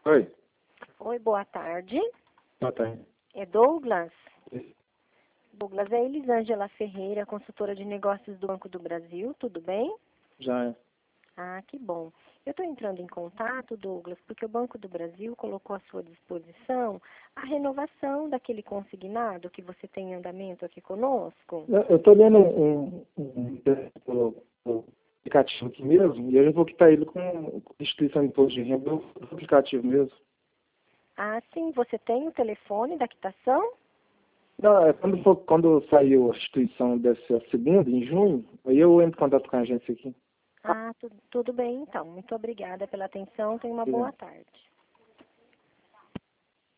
Oi, Oi, boa tarde. boa tarde. É Douglas? Douglas, é Elisângela Ferreira, consultora de negócios do Banco do Brasil, tudo bem? Já é. Ah, que bom. Eu estou entrando em contato, Douglas, porque o Banco do Brasil colocou à sua disposição a renovação daquele consignado que você tem em andamento aqui conosco. Eu estou lendo um aplicativo aqui mesmo, e eu já vou quitar ele com instituição de imposto de renda do aplicativo mesmo. Ah, sim, você tem o telefone da quitação? Não, quando saiu a instituição dessa segunda, em junho, aí eu entro em contato com a agência aqui. Ah, tudo bem então. Muito obrigada pela atenção. Tenha uma boa tarde.